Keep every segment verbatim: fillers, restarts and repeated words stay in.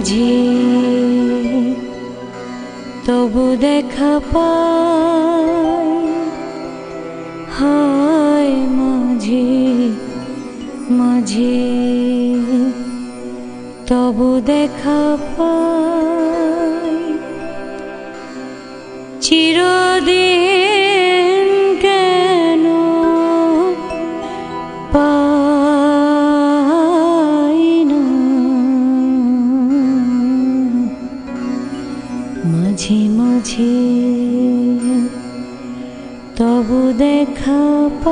মাঝে তবু দেখা পাই, হায় মাঝে মাঝে তবু দেখা পাই। চিরদিন কেন পাই না, মাঝে মাঝে তবু দেখা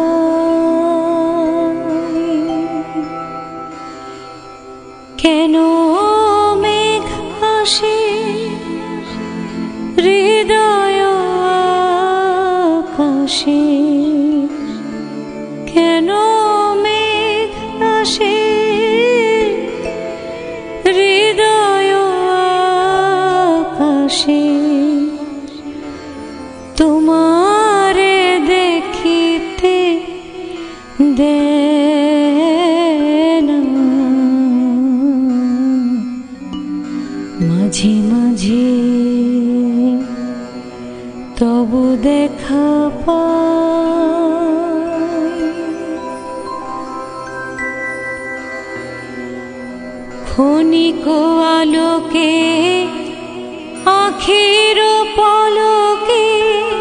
পাই। কেন মেঘ আসে হৃদয় আকাশে, কেন মেঘ আসে হৃদয় আকাশে, তোমারে দেখিতে দেয় না, মাঝে মাঝে তবু দেখা পাই। ক্ষণিক আলোকে আখির পলকে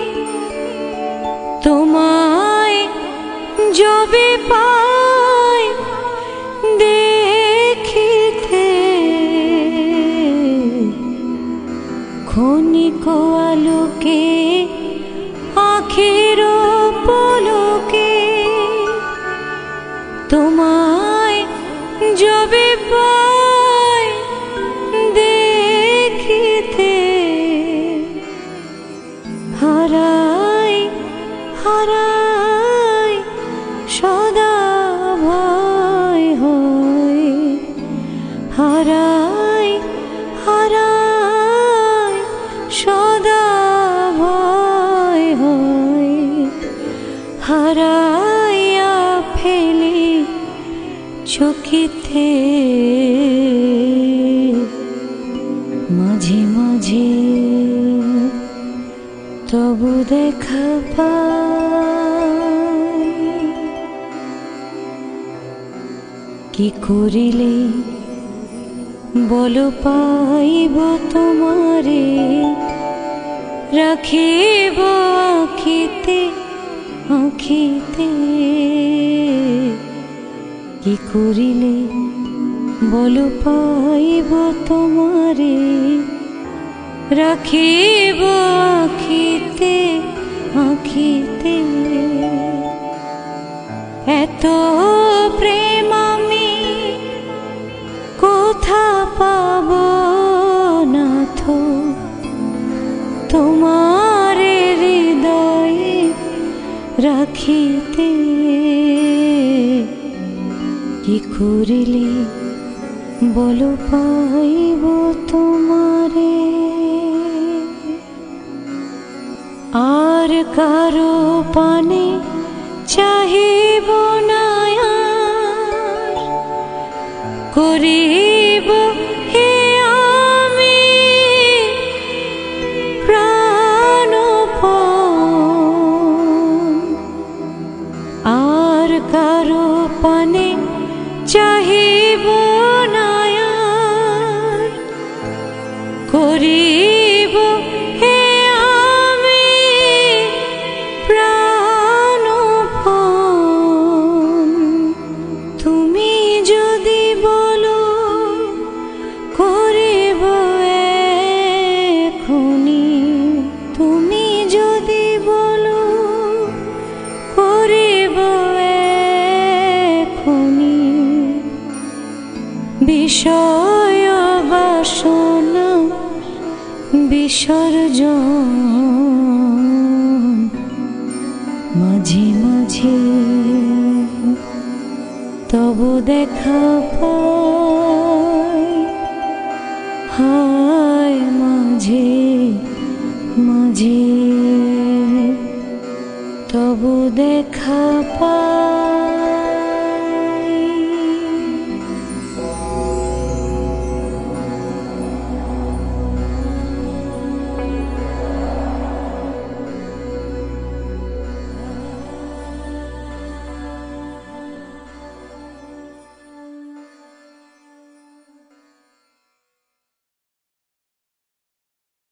তোমায় যবে পাই দেখিতে, ক্ষণিক আলোকে আখির পলকে তোমায় যবে পাই দেখিতে, হারাই হারাই সদা ভয় হয়, হারাই হারাই সদা ভয় হয়, হারাইয়া ফেলি চকিতে, মাঝে মাঝে তবু দেখা পাই। কি করিলে বলো পাইব তোমারে, রাখিব আখিতে আখিতে, কি করিলে বলো পাইব তোমারে, রাখিব আখিতে আখিতে। এত প্রেম আমি কোথা পাব নাথ, তোমার হৃদয়ে রাখিতে, কি করিলে বলো পাইব তোমারে। আর কারো পানে চাহিব না, করিব হে আমি প্রাণপণ, আর কারো পানে চাহিব না, করিব হে আমি প্রাণপণ। তুমি যদি বলো করিব এখনি, তুমি যদি বলো করিব এখনি, বিষয় বাসনা বিসর্জন, মাঝে মাঝে তবু দেখা পাই, হায় মাঝে মাঝে তবু দেখা পাই।